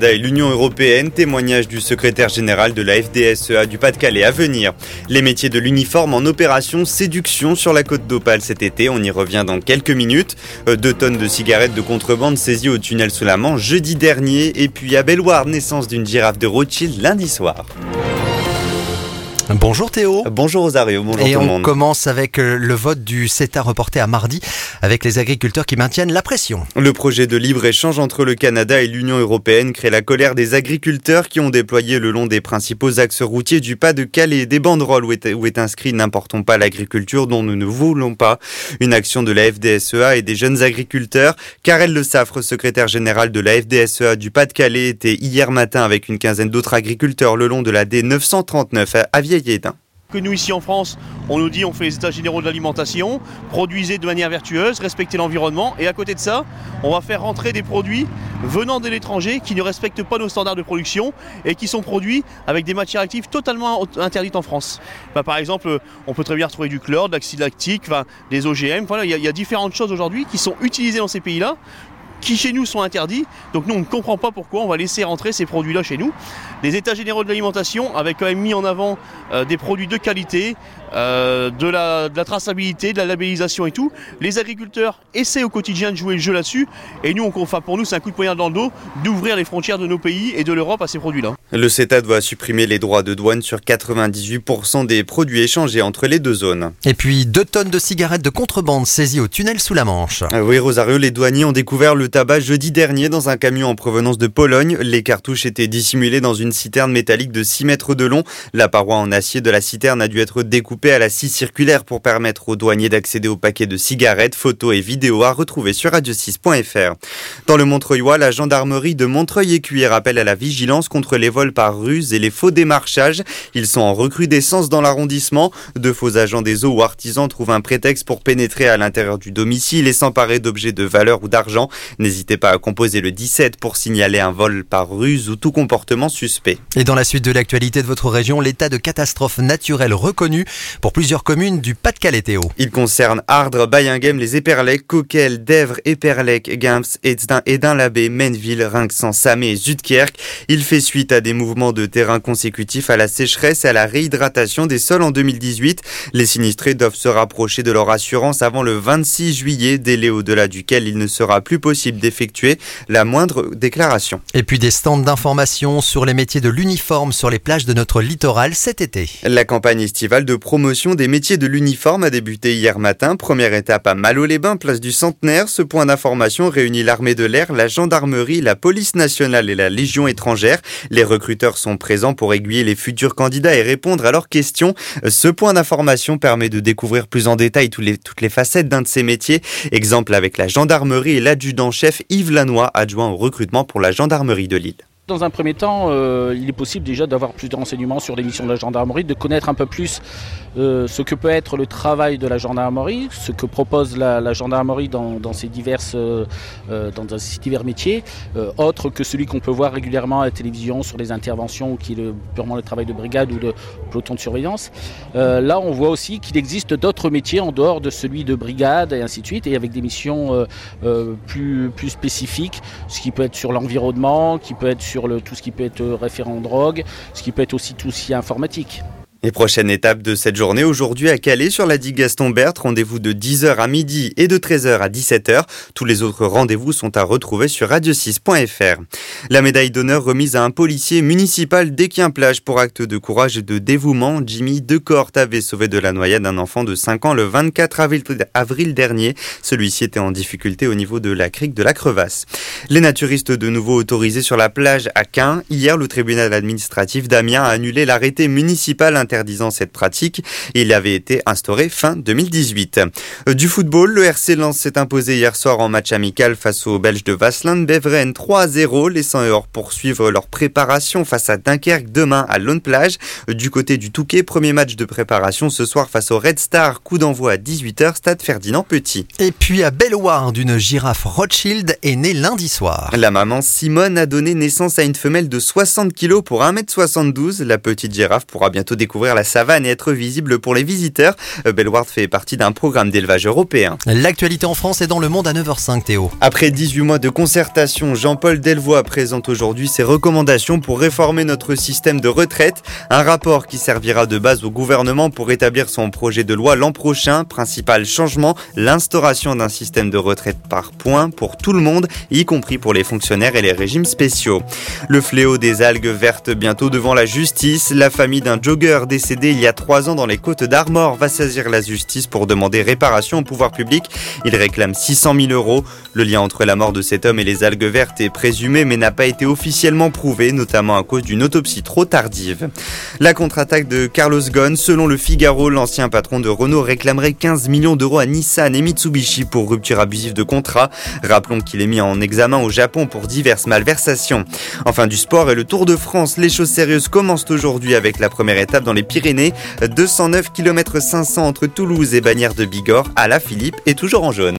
Canada et l'Union européenne, témoignage du secrétaire général de la FDSEA du Pas-de-Calais à venir. Les métiers de l'uniforme en opération séduction sur la côte d'Opale cet été, on y revient dans quelques minutes. 2 tonnes de cigarettes de contrebande saisies au tunnel sous la Manche jeudi dernier, et puis à Bellewaerde, naissance d'une girafe de Rothschild lundi soir. Bonjour Théo. Bonjour Rosario, bonjour tout le monde. Et on commence avec le vote du CETA reporté à mardi avec les agriculteurs qui maintiennent la pression. Le projet de libre-échange entre le Canada et l'Union européenne crée la colère des agriculteurs qui ont déployé le long des principaux axes routiers du Pas-de-Calais des banderoles où est inscrit « N'importons pas l'agriculture dont nous ne voulons pas ». Une action de la FDSEA et des jeunes agriculteurs. Karel Le Saffre, secrétaire général de la FDSEA du Pas-de-Calais, était hier matin avec une quinzaine d'autres agriculteurs le long de la D939 à Vieillet. Que nous ici en France, on nous dit on fait les états généraux de l'alimentation, produisez de manière vertueuse, respectez l'environnement, et à côté de ça, on va faire rentrer des produits venant de l'étranger qui ne respectent pas nos standards de production et qui sont produits avec des matières actives totalement interdites en France. Par exemple, on peut très bien retrouver du chlore, de l'acide lactique, des OGM, voilà, il y a différentes choses aujourd'hui qui sont utilisées dans ces pays-là, qui chez nous sont interdits, donc nous on ne comprend pas pourquoi on va laisser rentrer ces produits-là chez nous. Les états généraux de l'alimentation avaient quand même mis en avant des produits de qualité, de la traçabilité, de la labellisation et tout. Les agriculteurs essaient au quotidien de jouer le jeu là-dessus, et nous, pour nous c'est un coup de poignard dans le dos d'ouvrir les frontières de nos pays et de l'Europe à ces produits-là. Le CETA doit supprimer les droits de douane sur 98% des produits échangés entre les deux zones. Et puis 2 tonnes de cigarettes de contrebande saisies au tunnel sous la Manche. Oui Rosario, les douaniers ont découvert le tabac jeudi dernier dans un camion en provenance de Pologne. Les cartouches étaient dissimulées dans une citerne métallique de 6 mètres de long. La paroi en acier de la citerne a dû être découpée à la scie circulaire pour permettre aux douaniers d'accéder au paquet de cigarettes. Photos et vidéos à retrouver sur radio6.fr. Dans le Montreuillois, la gendarmerie de Montreuil-Écuyer appelle à la vigilance contre les vols par ruse et les faux démarchages. Ils sont en recrudescence dans l'arrondissement. De faux agents des eaux ou artisans trouvent un prétexte pour pénétrer à l'intérieur du domicile et s'emparer d'objets de valeur ou d'argent. N'hésitez pas à composer le 17 pour signaler un vol par ruse ou tout comportement suspect. Et dans la suite de l'actualité de votre région, l'état de catastrophe naturelle reconnu pour plusieurs communes du Pas-de-Calais, Théo. Il concerne Ardres, Bayinghem, les Éperlec, Coquel, Dèvres, Éperlec, Gaims, Edin-l'Abbé, Menneville, Rinxan, Samé et Zuidkerk. Il fait suite à des mouvements de terrain consécutifs à la sécheresse et à la réhydratation des sols en 2018. Les sinistrés doivent se rapprocher de leur assurance avant le 26 juillet, délai au-delà duquel il ne sera plus possible d'effectuer la moindre déclaration. Et puis des stands d'information sur les métiers de l'uniforme sur les plages de notre littoral cet été. La campagne estivale de promotion des métiers de l'uniforme a débuté hier matin. Première étape à Malo-les-Bains, place du Centenaire. Ce point d'information réunit l'armée de l'air, la gendarmerie, la police nationale et la Légion étrangère. Les recruteurs sont présents pour aiguiller les futurs candidats et répondre à leurs questions. Ce point d'information permet de découvrir plus en détail toutes les facettes d'un de ces métiers. Exemple avec la gendarmerie et l'adjudant-chef Yves Lannoy, adjoint au recrutement pour la gendarmerie de Lille. Dans un premier temps, il est possible déjà d'avoir plus de renseignements sur les missions de la gendarmerie, de connaître un peu plus ce que peut être le travail de la gendarmerie, ce que propose la gendarmerie dans ses divers métiers, autres que celui qu'on peut voir régulièrement à la télévision sur les interventions, qui est purement le travail de brigade ou de peloton de surveillance. Là, on voit aussi qu'il existe d'autres métiers en dehors de celui de brigade et ainsi de suite, et avec des missions plus spécifiques, ce qui peut être sur l'environnement, qui peut être sur tout ce qui peut être référent drogue, ce qui peut être aussi tout ce qui est informatique. Et prochaine étape de cette journée, aujourd'hui à Calais sur la digue Gaston-Berthe, rendez-vous de 10h à midi et de 13h à 17h. Tous les autres rendez-vous sont à retrouver sur radio6.fr. La médaille d'honneur remise à un policier municipal d'Équien-Plage pour acte de courage et de dévouement. Jimmy Decorte avait sauvé de la noyade un enfant de 5 ans le 24 avril dernier. Celui-ci était en difficulté au niveau de la crique de la Crevasse. Les naturistes de nouveau autorisés sur la plage à Caen. Hier, le tribunal administratif d'Amiens a annulé l'arrêté municipal interdisant cette pratique. Il avait été instauré fin 2018. Du football, le RC Lens s'est imposé hier soir en match amical face aux Belges de Waasland-Beveren 3-0. Les 100 heures poursuivent leur préparation face à Dunkerque demain à Lone-Plage. Du côté du Touquet, premier match de préparation ce soir face au Red Star. Coup d'envoi à 18h, stade Ferdinand Petit. Et puis à Bellewaerde, une girafe Rothschild est née lundi soir. La maman Simone a donné naissance à une femelle de 60 kg pour 1m72. La petite girafe pourra bientôt découvrir découvrir la savane et être visible pour les visiteurs. Bellewaerde fait partie d'un programme d'élevage européen. L'actualité en France est dans le monde à 9h05, Théo. Après 18 mois de concertation, Jean-Paul Delevoye présente aujourd'hui ses recommandations pour réformer notre système de retraite. Un rapport qui servira de base au gouvernement pour établir son projet de loi l'an prochain. Principal changement, l'instauration d'un système de retraite par points pour tout le monde, y compris pour les fonctionnaires et les régimes spéciaux. Le fléau des algues vertes bientôt devant la justice. La famille d'un jogger décédé il y a 3 ans dans les Côtes d'Armor va saisir la justice pour demander réparation au pouvoir public. Il réclame 600 000 €. Le lien entre la mort de cet homme et les algues vertes est présumé mais n'a pas été officiellement prouvé, notamment à cause d'une autopsie trop tardive. La contre-attaque de Carlos Ghosn, selon le Figaro, l'ancien patron de Renault réclamerait 15 millions d'euros à Nissan et Mitsubishi pour rupture abusive de contrat. Rappelons qu'il est mis en examen au Japon pour diverses malversations. Enfin du sport et le Tour de France, les choses sérieuses commencent aujourd'hui avec la première étape dans les Pyrénées. 209 km 500 entre Toulouse et Bagnères de Bigorre. Alaphilippe est toujours en jaune.